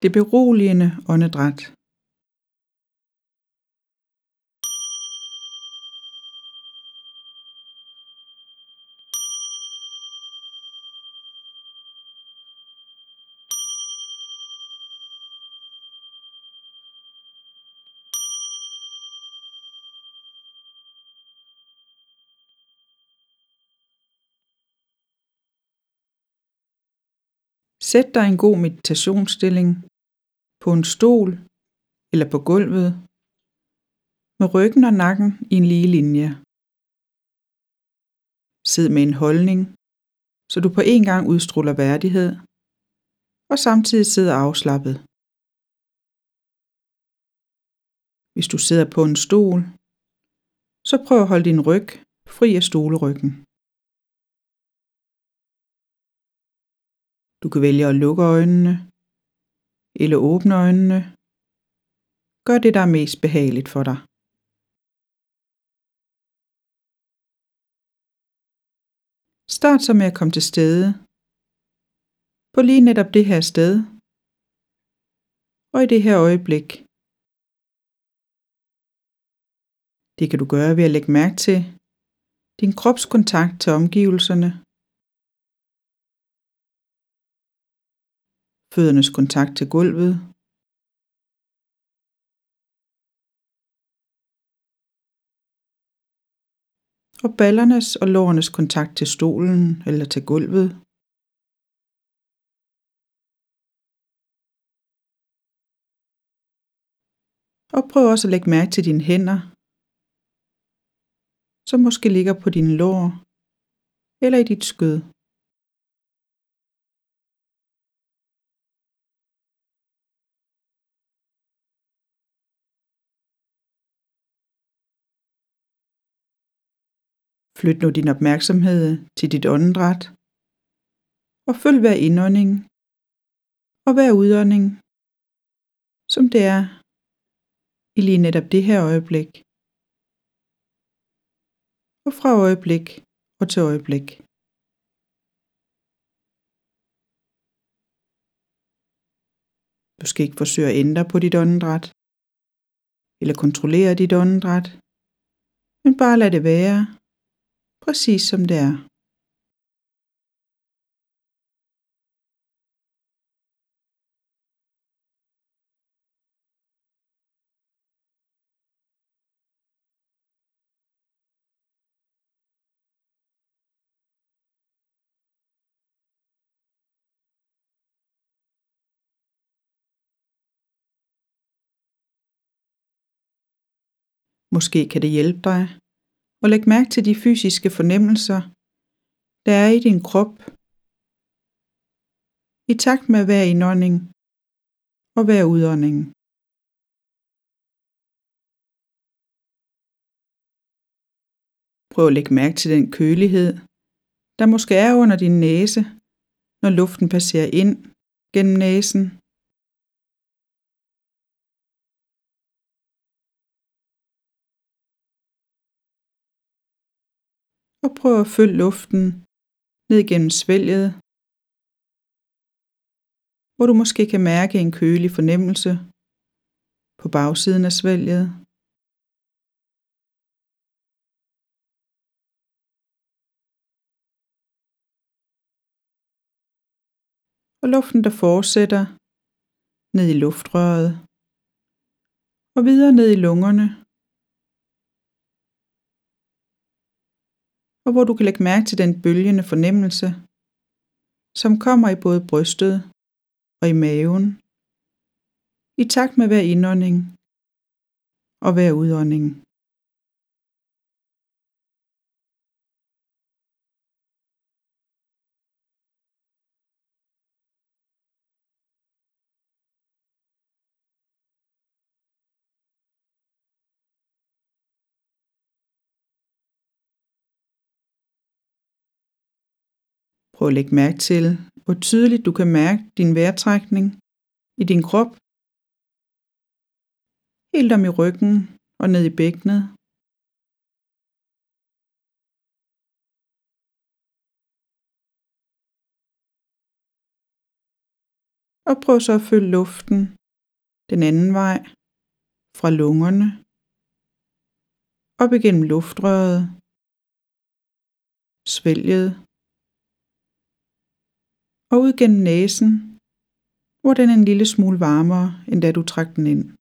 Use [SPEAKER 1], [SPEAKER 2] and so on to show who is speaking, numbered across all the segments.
[SPEAKER 1] Det beroligende åndedræt. Sæt dig i en god meditationsstilling på en stol eller på gulvet med ryggen og nakken i en lige linje. Sid med en holdning, så du på en gang udstråler værdighed og samtidig sidder afslappet. Hvis du sidder på en stol, så prøv at holde din ryg fri af stoleryggen. Du kan vælge at lukke øjnene eller åbne øjnene. Gør det, der er mest behageligt for dig. Start så med at komme til stede på lige netop det her sted og i det her øjeblik. Det kan du gøre ved at lægge mærke til din kropskontakt til omgivelserne, føddernes kontakt til gulvet, og ballernes og lårenes kontakt til stolen eller til gulvet. Og prøv også at lægge mærke til dine hænder, som måske ligger på dine lår eller i dit skød. Flyt nu din opmærksomhed til dit åndedræt og følg hver indånding og hver udånding, som det er i lige netop det her øjeblik. Og fra øjeblik og til øjeblik. Du skal ikke forsøge at ændre på dit åndedræt eller kontrollere dit åndedræt, men bare lad det være præcis som det er. Måske kan det hjælpe dig at lægge mærke til de fysiske fornemmelser, der er i din krop, i takt med hver indånding og hver udånding. Prøv at lægge mærke til den kølighed, der måske er under din næse, når luften passerer ind gennem næsen. Og prøv at følge luften ned gennem svælget, hvor du måske kan mærke en kølig fornemmelse på bagsiden af svælget. Og luften, der fortsætter ned i luftrøret og videre ned i lungerne, og hvor du kan lægge mærke til den bølgende fornemmelse, som kommer i både brystet og i maven, i takt med hver indånding og hver udånding. Prøv at lægge mærke til, hvor tydeligt du kan mærke din vejrtrækning i din krop, helt om i ryggen og ned i bækkenet. Og prøv så at følge luften den anden vej fra lungerne, op igennem luftrøret, svælget og ud gennem næsen, hvor den er en lille smule varmere, end da du trak den ind.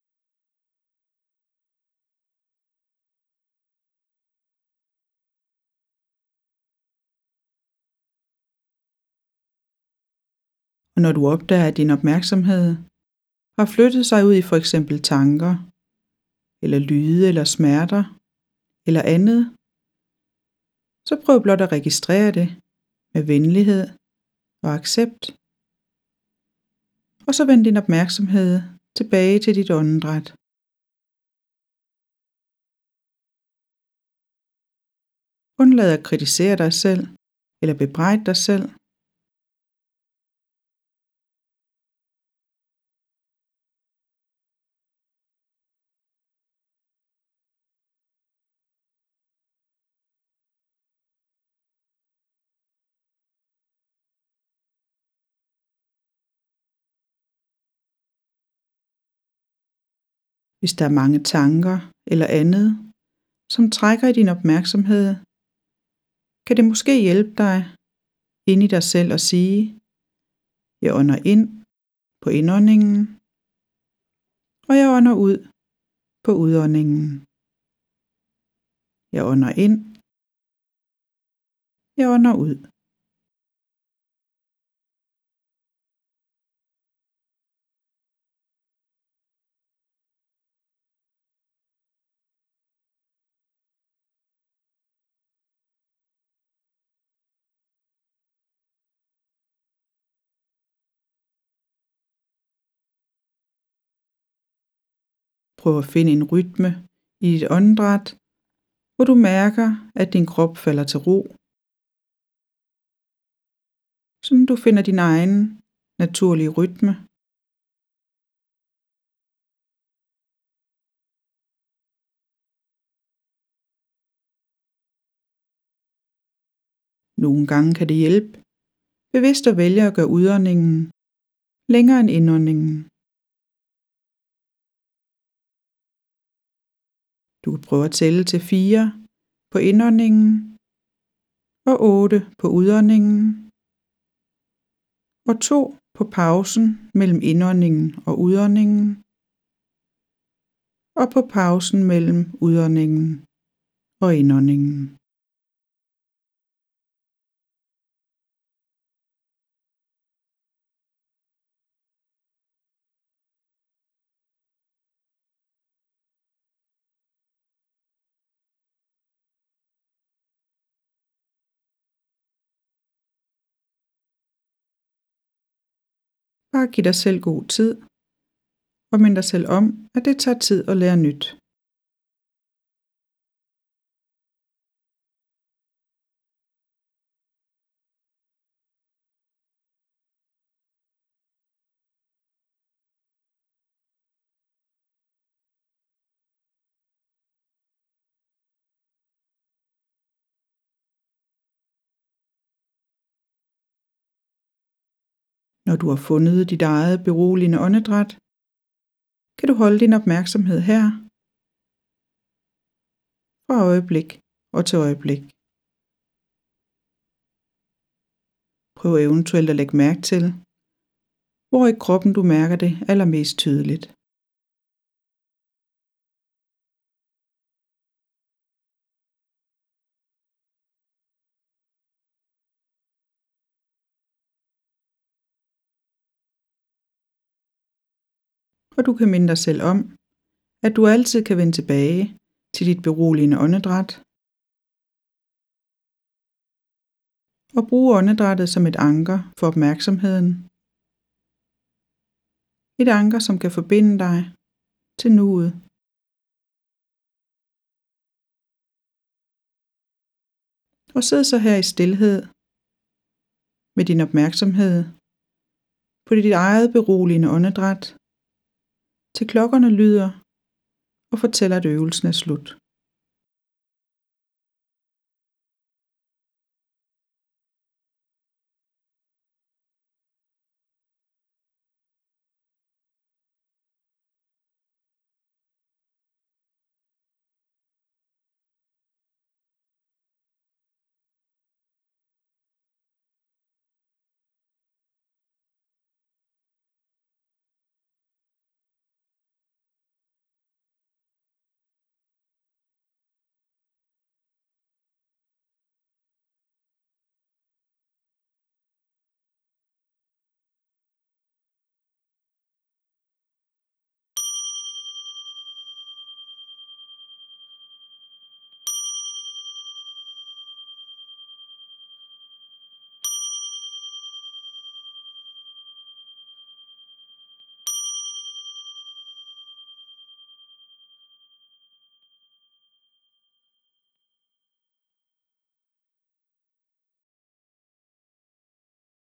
[SPEAKER 1] Og når du opdager, at din opmærksomhed har flyttet sig ud i for eksempel tanker, eller lyde eller smerter, eller andet, så prøv blot at registrere det med venlighed og accept. Og så vend din opmærksomhed tilbage til dit åndedræt. Undlad at kritisere dig selv eller bebrejde dig selv. Hvis der er mange tanker eller andet, som trækker i din opmærksomhed, kan det måske hjælpe dig ind i dig selv at sige: jeg ånder ind på indåndingen, og jeg ånder ud på udåndingen. Jeg ånder ind, jeg ånder ud. Prøv at finde en rytme i dit åndedræt, hvor du mærker, at din krop falder til ro, så du finder din egen naturlige rytme. Nogle gange kan det hjælpe bevidst at vælge at gøre udåndingen længere end indåndingen. Du kan prøve at tælle til 4 på indåndingen og 8 på udåndingen og 2 på pausen mellem indåndingen og udåndingen og på pausen mellem udåndingen og indåndingen. Bare giv dig selv god tid, og mind dig selv om, at det tager tid at lære nyt. Når du har fundet dit eget beroligende åndedræt, kan du holde din opmærksomhed her fra øjeblik og til øjeblik. Prøv eventuelt at lægge mærke til, hvor i kroppen du mærker det allermest tydeligt. Og du kan minde dig selv om, at du altid kan vende tilbage til dit beroligende åndedræt og bruge åndedrættet som et anker for opmærksomheden. Et anker, som kan forbinde dig til nuet. Og sid så her i stilhed med din opmærksomhed på dit eget beroligende åndedræt, til klokkerne lyder og fortæller, at øvelsen er slut.